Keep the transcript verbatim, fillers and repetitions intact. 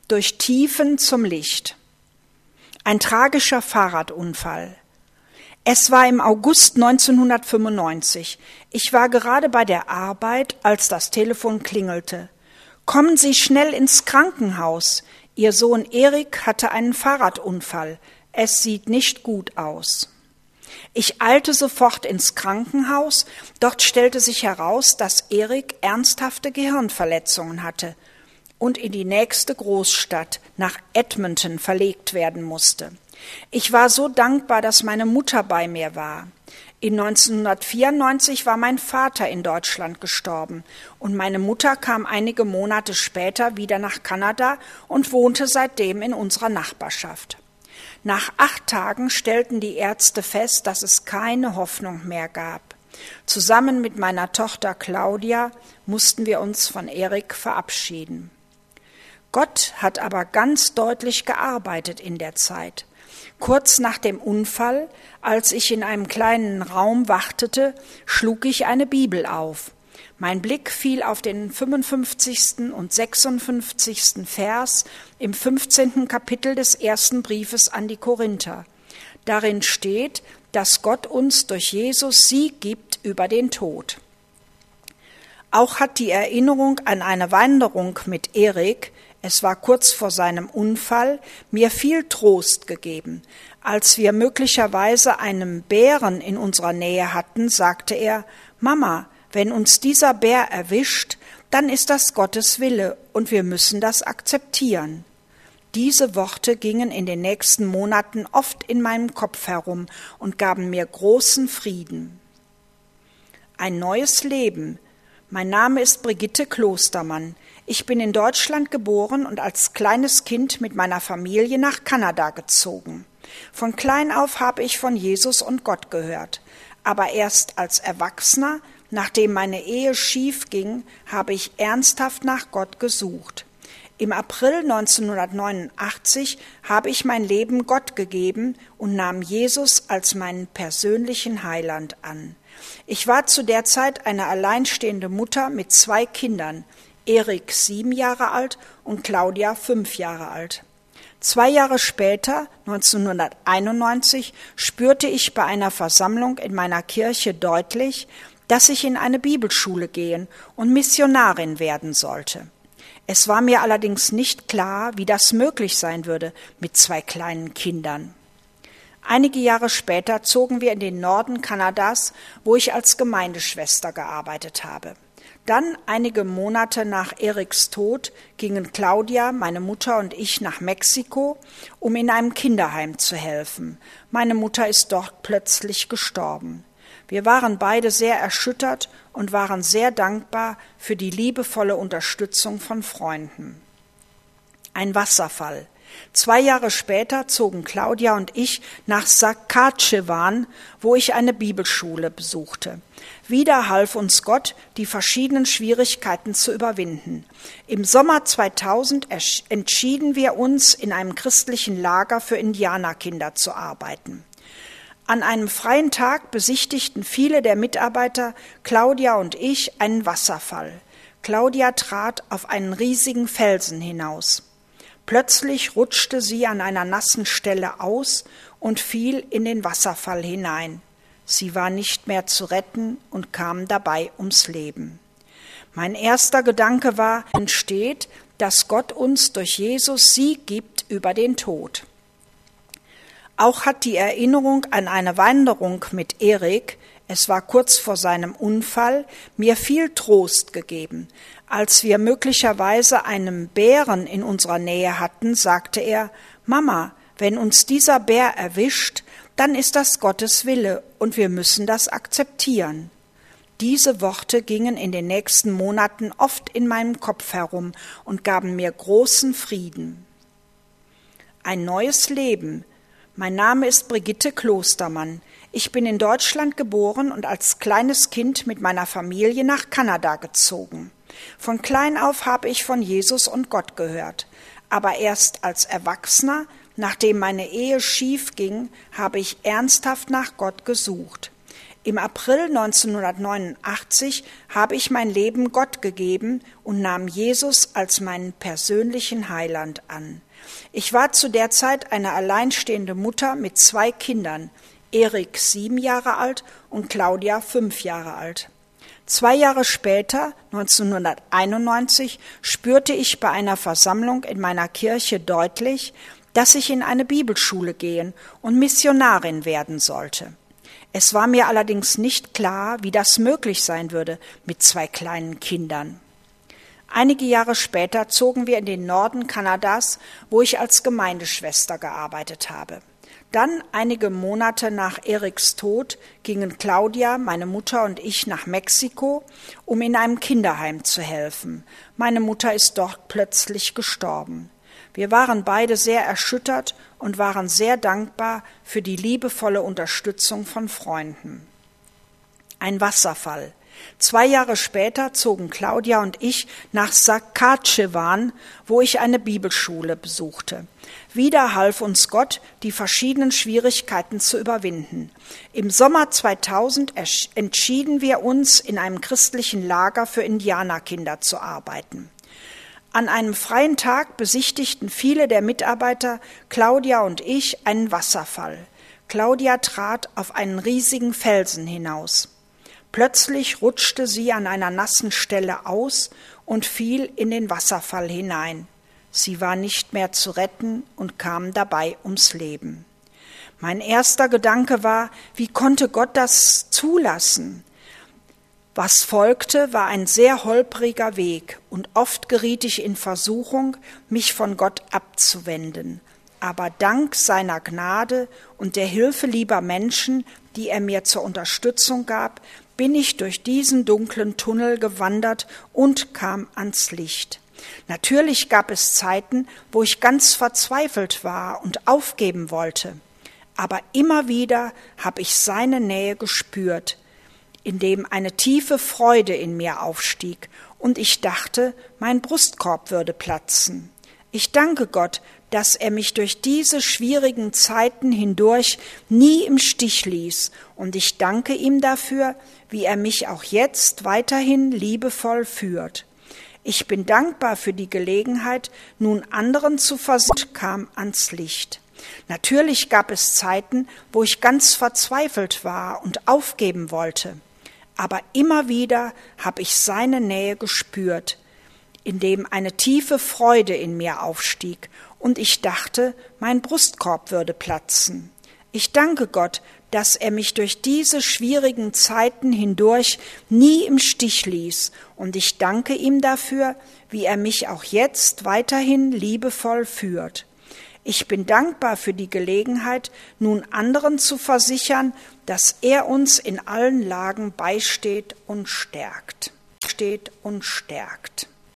Durch Tiefen zum Licht. Ein tragischer Fahrradunfall. Es war im August neunzehnhundertfünfundneunzig. Ich war gerade bei der Arbeit, als das Telefon klingelte. Kommen Sie schnell ins Krankenhaus. Ihr Sohn Erik hatte einen Fahrradunfall. Es sieht nicht gut aus. Ich eilte sofort ins Krankenhaus. Dort stellte sich heraus, dass Erik ernsthafte Gehirnverletzungen hatte und in die nächste Großstadt, nach Edmonton, verlegt werden musste. Ich war so dankbar, dass meine Mutter bei mir war. In neunzehnhundertvierundneunzig war mein Vater in Deutschland gestorben und meine Mutter kam einige Monate später wieder nach Kanada und wohnte seitdem in unserer Nachbarschaft. Nach acht Tagen stellten die Ärzte fest, dass es keine Hoffnung mehr gab. Zusammen mit meiner Tochter Claudia mussten wir uns von Erik verabschieden. Gott hat aber ganz deutlich gearbeitet in der Zeit. Kurz nach dem Unfall, als ich in einem kleinen Raum wartete, schlug ich eine Bibel auf. Mein Blick fiel auf den fünfundfünfzigsten und sechsundfünfzigsten Vers im fünfzehnten Kapitel des ersten Briefes an die Korinther. Darin steht, dass Gott uns durch Jesus Sieg gibt über den Tod. Auch hat die Erinnerung an eine Wanderung mit Erik, es war kurz vor seinem Unfall, mir viel Trost gegeben. Als wir möglicherweise einen Bären in unserer Nähe hatten, sagte er, Mama, wenn uns dieser Bär erwischt, dann ist das Gottes Wille und wir müssen das akzeptieren. Diese Worte gingen in den nächsten Monaten oft in meinem Kopf herum und gaben mir großen Frieden. Ein neues Leben. Mein Name ist Brigitte Klostermann. Ich bin in Deutschland geboren und als kleines Kind mit meiner Familie nach Kanada gezogen. Von klein auf habe ich von Jesus und Gott gehört. Aber erst als Erwachsener, nachdem meine Ehe schief ging, habe ich ernsthaft nach Gott gesucht. Im April neunzehnhundertneunundachtzig habe ich mein Leben Gott gegeben und nahm Jesus als meinen persönlichen Heiland an. Ich war zu der Zeit eine alleinstehende Mutter mit zwei Kindern, Erik sieben Jahre alt und Claudia fünf Jahre alt. Zwei Jahre später, neunzehnhunderteinundneunzig, spürte ich bei einer Versammlung in meiner Kirche deutlich, dass ich in eine Bibelschule gehen und Missionarin werden sollte. Es war mir allerdings nicht klar, wie das möglich sein würde mit zwei kleinen Kindern. Einige Jahre später zogen wir in den Norden Kanadas, wo ich als Gemeindeschwester gearbeitet habe. Dann, einige Monate nach Eriks Tod, gingen Claudia, meine Mutter und ich nach Mexiko, um in einem Kinderheim zu helfen. Meine Mutter ist dort plötzlich gestorben. Wir waren beide sehr erschüttert und waren sehr dankbar für die liebevolle Unterstützung von Freunden. Ein Wasserfall. Zwei Jahre später zogen Claudia und ich nach Saskatchewan, wo ich eine Bibelschule besuchte. Wieder half uns Gott, die verschiedenen Schwierigkeiten zu überwinden. Im Sommer zweitausend entschieden wir uns, in einem christlichen Lager für Indianerkinder zu arbeiten. An einem freien Tag besichtigten viele der Mitarbeiter, Claudia und ich, einen Wasserfall. Claudia trat auf einen riesigen Felsen hinaus. Plötzlich rutschte sie an einer nassen Stelle aus und fiel in den Wasserfall hinein. Sie war nicht mehr zu retten und kam dabei ums Leben. Mein erster Gedanke war, entsteht, dass Gott uns durch Jesus Sieg gibt über den Tod. Auch hat die Erinnerung an eine Wanderung mit Erik, es war kurz vor seinem Unfall, mir viel Trost gegeben. Als wir möglicherweise einen Bären in unserer Nähe hatten, sagte er, Mama, wenn uns dieser Bär erwischt, dann ist das Gottes Wille und wir müssen das akzeptieren. Diese Worte gingen in den nächsten Monaten oft in meinem Kopf herum und gaben mir großen Frieden. Ein neues Leben. Mein Name ist Brigitte Klostermann. Ich bin in Deutschland geboren und als kleines Kind mit meiner Familie nach Kanada gezogen. Von klein auf habe ich von Jesus und Gott gehört. Aber erst als Erwachsener, nachdem meine Ehe schief ging, habe ich ernsthaft nach Gott gesucht. Im April neunzehnhundertneunundachtzig habe ich mein Leben Gott gegeben und nahm Jesus als meinen persönlichen Heiland an. Ich war zu der Zeit eine alleinstehende Mutter mit zwei Kindern, Erik sieben Jahre alt und Claudia fünf Jahre alt. Zwei Jahre später, neunzehnhunderteinundneunzig, spürte ich bei einer Versammlung in meiner Kirche deutlich, dass ich in eine Bibelschule gehen und Missionarin werden sollte. Es war mir allerdings nicht klar, wie das möglich sein würde mit zwei kleinen Kindern. Einige Jahre später zogen wir in den Norden Kanadas, wo ich als Gemeindeschwester gearbeitet habe. Dann, einige Monate nach Eriks Tod, gingen Claudia, meine Mutter und ich nach Mexiko, um in einem Kinderheim zu helfen. Meine Mutter ist dort plötzlich gestorben. Wir waren beide sehr erschüttert und waren sehr dankbar für die liebevolle Unterstützung von Freunden. Ein Wasserfall. Zwei Jahre später zogen Claudia und ich nach Saskatchewan, wo ich eine Bibelschule besuchte. Wieder half uns Gott, die verschiedenen Schwierigkeiten zu überwinden. Im Sommer zweitausend entschieden wir uns, in einem christlichen Lager für Indianerkinder zu arbeiten. An einem freien Tag besichtigten viele der Mitarbeiter, Claudia und ich, einen Wasserfall. Claudia trat auf einen riesigen Felsen hinaus. Plötzlich rutschte sie an einer nassen Stelle aus und fiel in den Wasserfall hinein. Sie war nicht mehr zu retten und kam dabei ums Leben. Mein erster Gedanke war, wie konnte Gott das zulassen? Was folgte, war ein sehr holpriger Weg, und oft geriet ich in Versuchung, mich von Gott abzuwenden. Aber dank seiner Gnade und der Hilfe lieber Menschen, die er mir zur Unterstützung gab, bin ich durch diesen dunklen Tunnel gewandert und kam ans Licht. Natürlich gab es Zeiten, wo ich ganz verzweifelt war und aufgeben wollte. Aber immer wieder habe ich seine Nähe gespürt, indem eine tiefe Freude in mir aufstieg und ich dachte, mein Brustkorb würde platzen. Ich danke Gott, dass er mich durch diese schwierigen Zeiten hindurch nie im Stich ließ, und ich danke ihm dafür, wie er mich auch jetzt weiterhin liebevoll führt. Ich bin dankbar für die Gelegenheit, nun anderen zu versorgen, kam ans Licht. Natürlich gab es Zeiten, wo ich ganz verzweifelt war und aufgeben wollte. Aber immer wieder habe ich seine Nähe gespürt, indem eine tiefe Freude in mir aufstieg und ich dachte, mein Brustkorb würde platzen. Ich danke Gott, dass er mich durch diese schwierigen Zeiten hindurch nie im Stich ließ, und ich danke ihm dafür, wie er mich auch jetzt weiterhin liebevoll führt. Ich bin dankbar für die Gelegenheit, nun anderen zu versichern, dass er uns in allen Lagen beisteht und stärkt. Steht und stärkt.